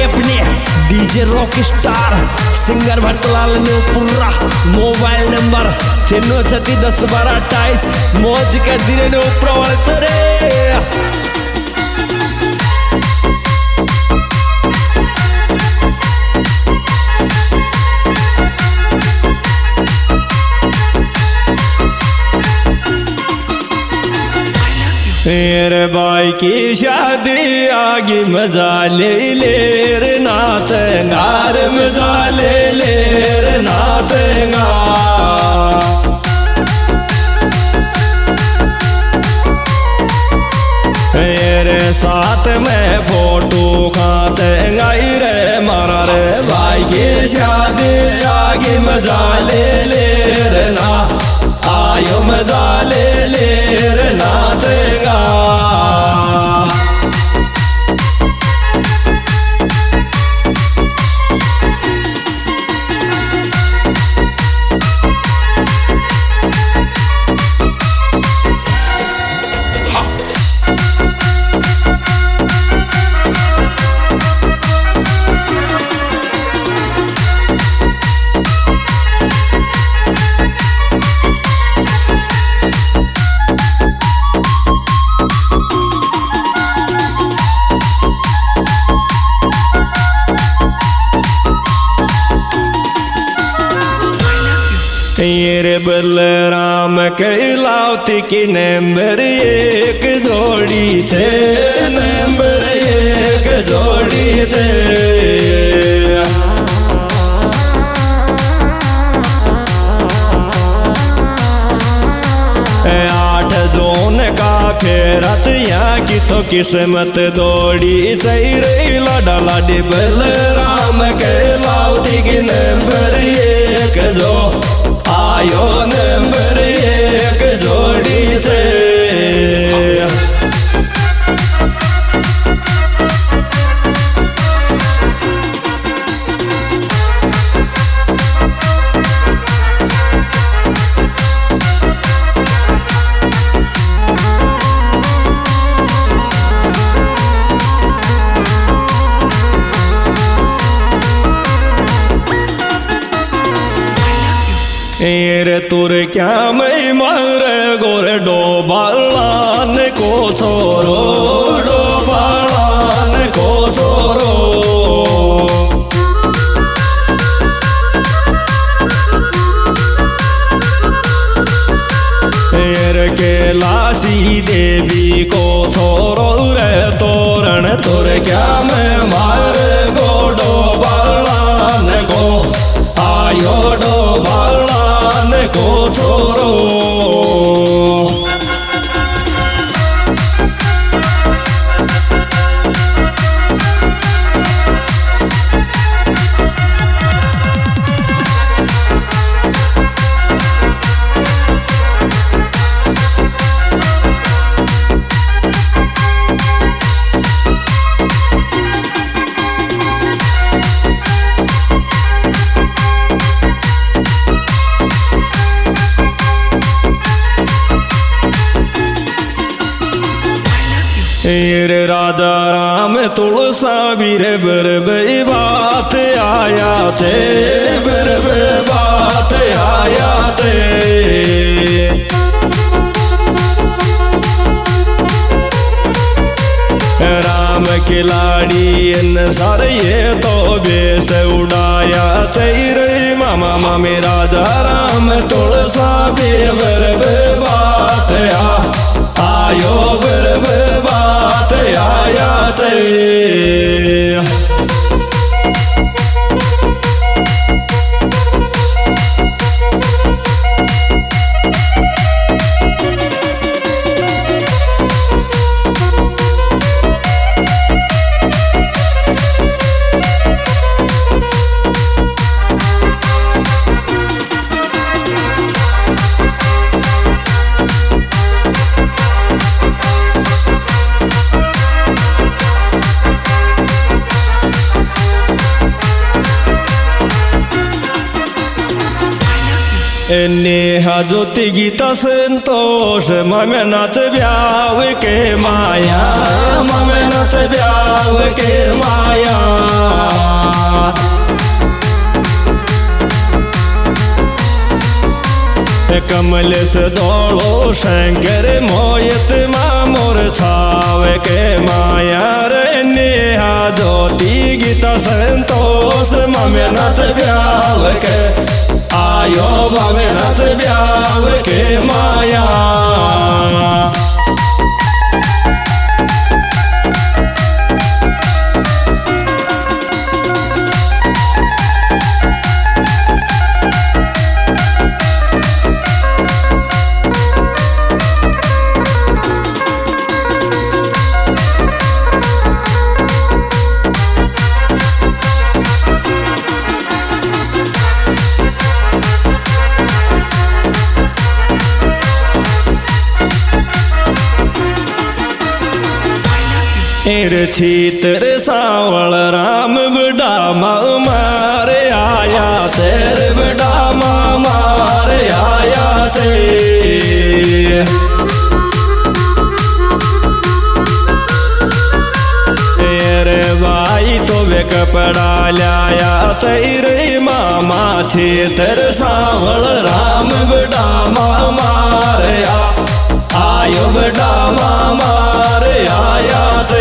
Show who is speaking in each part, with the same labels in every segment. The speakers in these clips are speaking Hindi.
Speaker 1: अपने DJ rock star singer Bhattlal न्यूपुरा। Mobile number 96101228। मौज कर दिने ने ऊपर वाले रे। मेरे भाई की शादी आगे मजा ले रे नाचेंगा रे मजा ले रे नाचेंगा। मेरे साथ में फोटो खींचेंगा रे मारा रे भाई की शादी आगे मजा ले रे ना आयो मजा ले रे नाचेंगा। ये बलराम कैलावती की नंबर एक जोड़ी थे नंबर एक जोड़ी थे। आठ जोन का फेरत यहाँ की तो किस्मत दौड़ी चई लाडा लाडी बलराम कैलावती की नंबर एक जो आयो नंबर एक जोड़ी थे। रे तुर क्या मैं मार गोरे डोबालान को छोरो डोबालान को छोरो। रे कैलाशी देवी को छोरो रे तोरण तुर क्या मैं मार गो डोबालान को आयो डोबालान को छोरो। रे राजा राम तुलसा बीर बर बात आया थे बर बात आया थे। राम की लाड़ी इन सारे ये तो बेस उड़ाया तेरे मामा मामी राजा राम तुलसा बीर बात आयो बर बात आया थे। नेहा ज्योति गीता संतोष ममे नाच ब्याव के माया ममे नाच ब्याव के माया कमल से दौड़ो शंकर मोयत मामोर छाव के माया रे नेहा ज्योति गीता संतोष ममे नाच ब्याव के आयो ममे नाच ब्याव के माया छीतर सावल राम बड़ा मारे आया तेरे बड़ा मारे आया तेरे भाई तो वे कपड़ा लाया तेरे मामा छीतर सावल राम बड़ा मारे आयो बड़ा मारे आया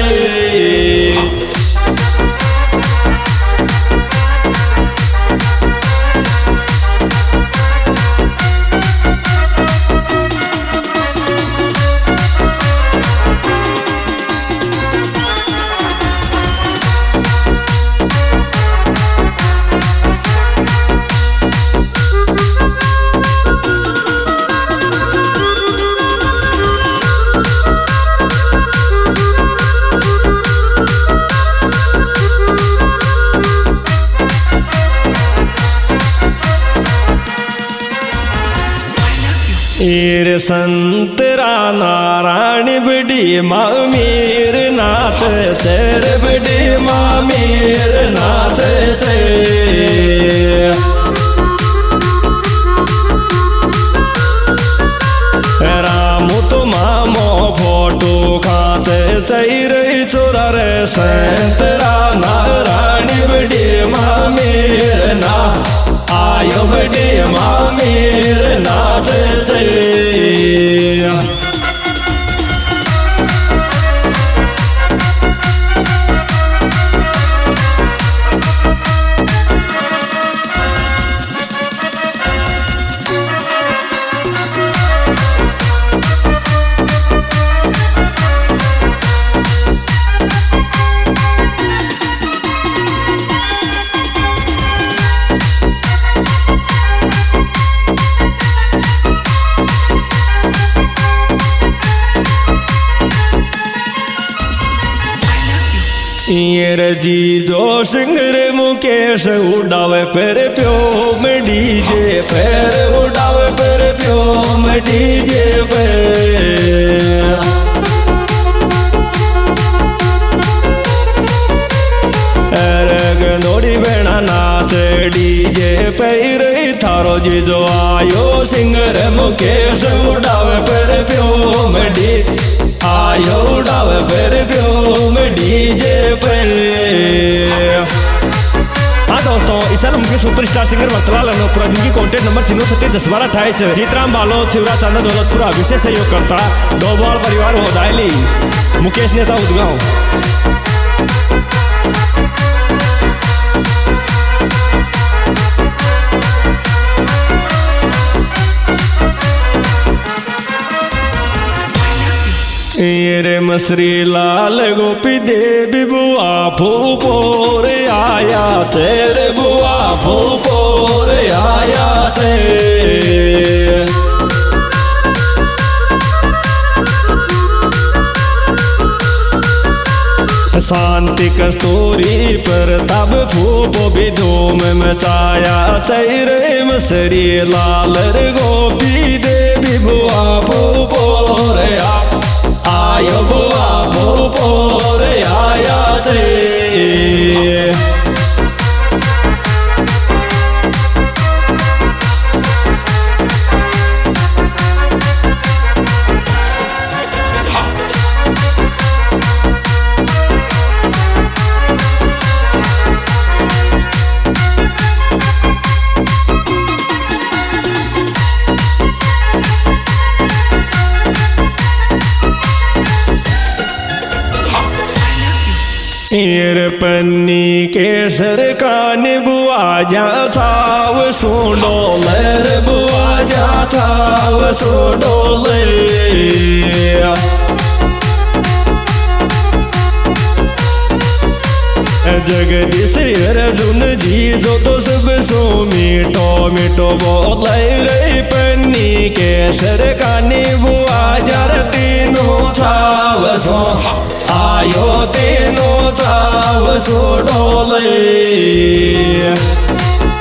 Speaker 1: ईर संतरा नारायण बड़ी मामीर नाच तेरे बड़ी मामीर नाच राम तो मामो फोटो खाते चैरे चोरा रे संतरा नारायण बड़ी मामीर ना आयो बड़ी मामीर नाच ईर जी जो सिंगर मुकेश उड़ावे फिर प्यो में डीजे फिर उड़ावे फिर प्यो में डीजे पे नोड़ी बेड़ा नाच डीजे पैर थारो जी जो आयो सिंगर मुकेश उड़ावे फिर प्यो में डी आयो उड़ावे फिर प्यो में डीजे पे। हाँ दोस्तों इस साल मुख्य सुपरस्टार सिंगर भक्तलाल अनोपुरा जिनकी कॉन्टेक्ट नंबर 07101228 जीतराम बालोद शिवराज चांदा दौलतपुरा विशेष सहयोग करता डोबाल परिवार होदायली मुकेश नेता उदगांव। रे मसरी लाल गोपी देवी बुआ फूपोर आया तेरे बुआ फूपोर आया शांति कस्तूरी पर तब फूपो भी धूम मचाया तेरे मसरी लाल गोपी देवी बुआ फूपोर आयो बुआ भूपोर आया हीर पन्नी केसर कान बुआ जा थाव सोडोलर बुआ जा थाव सोडोले जगदीश अर्जुन जी जो तो सब सो मीठो मीठो बोले रे पन्नी केसर कानी बुआ जार तीनों थाव सो आयो तीनों थाव सो डोले